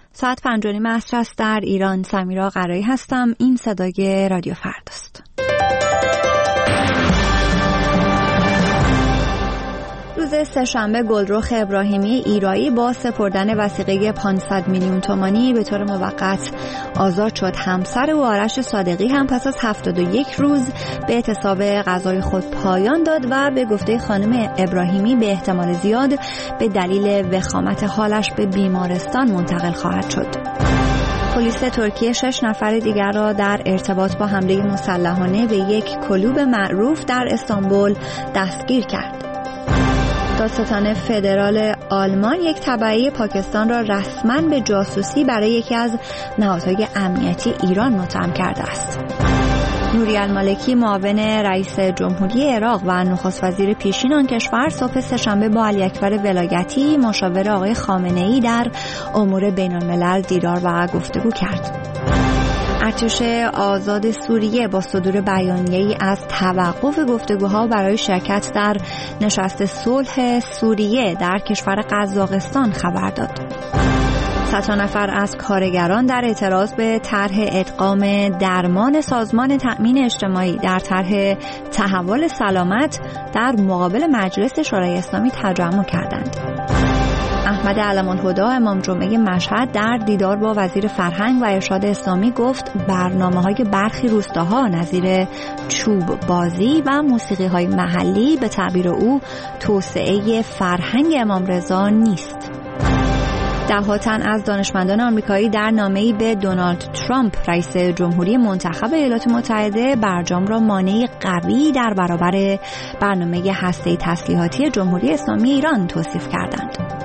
ساعت 5:30 عصر است در ایران. سمیرا قرایی هستم. این صدای رادیو فرداست. روز سه‌شنبه گلرخ ابراهیمی ایرایی با سپردن وثیقه 500 میلیون تومانی به طور موقت آزاد شد. همسر او آرش صادقی هم پس از 71 روز به اعتصاب غذای خود پایان داد و به گفته خانم ابراهیمی به احتمال زیاد به دلیل وخامت حالش به بیمارستان منتقل خواهد شد. پلیس ترکیه 6 نفر دیگر را در ارتباط با حمله مسلحانه به یک کلوب معروف در استانبول دستگیر کرد. دادستان فدرال آلمان یک تبعیه پاکستان را رسما به جاسوسی برای یکی از نهادهای امنیتی ایران متهم کرده است. نوری المالکی معاون رئیس جمهوری عراق و نخست وزیر پیشین آن کشور صبح سه‌شنبه با علی اکبر ولایتی مشاور آقای خامنه‌ای در امور بین‌الملل دیدار و گفتگو کرد. ارتش آزاد سوریه با صدور بیانیه‌ای از توقف گفتگوها برای شرکت در نشست صلح سوریه در کشور قزاقستان خبر داد. 100 نفر از کارگران در اعتراض به طرح ادغام درمان سازمان تأمین اجتماعی در طرح تحول سلامت در مقابل مجلس شورای اسلامی تجمع کردند. احمد علم‌الهدی امام جمعه مشهد در دیدار با وزیر فرهنگ و ارشاد اسلامی گفت برنامه‌های برخی روستاها نظیر چوب بازی و موسیقی‌های محلی به تعبیر او توسعه فرهنگ امام رضا نیست. ده‌ها تن از دانشمندان آمریکایی در نامه‌ای به دونالد ترامپ رئیس جمهوری منتخب ایالات متحده برجام را مانعی قوی در برابر برنامه هسته‌ای تسلیحاتی جمهوری اسلامی ایران توصیف کردند.